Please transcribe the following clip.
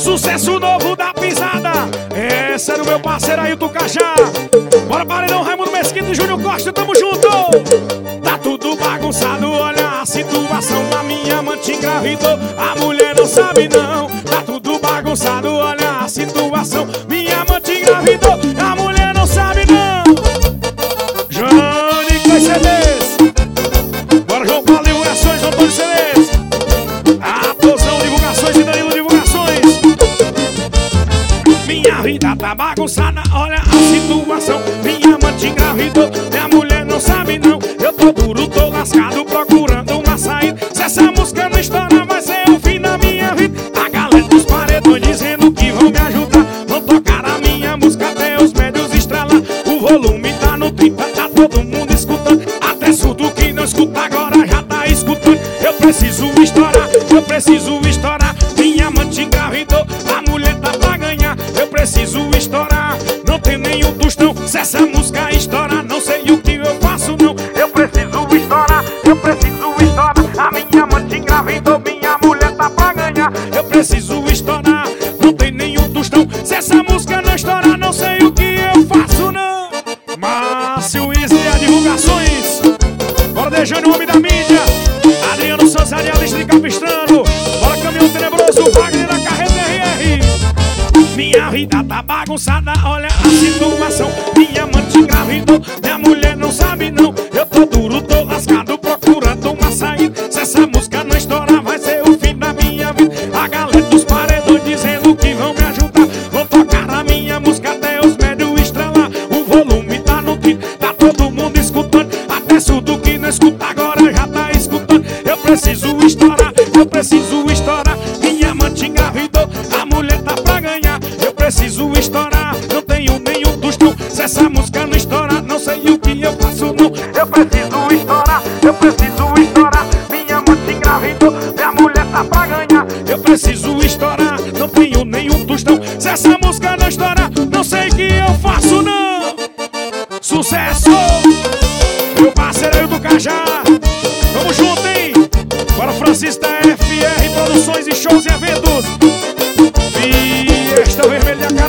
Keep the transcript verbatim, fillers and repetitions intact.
Sucesso novo da pisada. Esse era o meu parceiro Ailton Cajá. Bora, Paredão, Raimundo Mesquita e Júnior Costa, tamo junto. Tá tudo bagunçado, olha a situação. A minha amante engravidou, a mulher não sabe não. Tá tudo bagunçado, olha a situação. Minha amante engravidou, a mulher não sabe não. Jane Clay C Ds. Bora, João Paulo Divulgações, Antônio C Ds. Aposão Divulgações e Danilo Divulgações. Minha vida tá bagunçada, olha a situação. Minha amante engravidou, minha mulher não sabe não. Eu tô duro, tô lascado, procurando uma saída. Se essa música não estourar, vai ser o fim da minha vida. A galera dos paredões dizendo que vão me ajudar. Vão tocar a minha música até os médios estralar. O volume tá no trinta, tá todo mundo escutando. Até surdo que não escuta agora já tá escutando. Eu preciso estourar, eu preciso estourar. Minha amante engravidou, a mulher tá pra ganhar. Eu preciso estourar, não tem nenhum tostão. Se essa música estourar, não sei o que eu faço não. Eu preciso estourar, eu preciso estourar. A minha amante engravidou, minha mulher tá pra ganhar. Eu preciso estourar, não tem nenhum tostão. Se essa música não estourar, não sei o que eu faço não. Márcio Islia Divulgações. Bora, Dejane, o homem da mídia. Adriano Santos, radialista de Capistrano. Bora, Caminhão Tenebroso, Wagner da Carreta R R. Minha vida tá bagunçada, olha a situação. Minha amante engravidou, minha mulher não sabe não. Eu tô duro, tô lascado, procurando uma saída. Se essa música não estourar, vai ser o fim da minha vida. A galera dos paredões dizendo que vão me ajudar. Vão tocar a minha música até os médios estralar. O volume tá no trinta, tá todo mundo escutando. Até surdo que não escuta agora já tá escutando. Eu preciso estourar, eu preciso estourar. Minha amante engravidou, a mulher tá pra ganhar. Eu preciso estourar, não tenho nenhum tostão. Se essa música não estourar, não sei o que eu faço não. Eu preciso estourar, eu preciso estourar. Minha amante engravidou, minha mulher tá pra ganhar. Eu preciso estourar, não tenho nenhum tostão. Se essa música não estourar, não sei o que eu faço não. Sucesso! Meu parceiro Ailton Cajá. Tamo junto, hein? Bora, Francisco da F R Produções e Shows e Eventos. Fiesta Vermelha.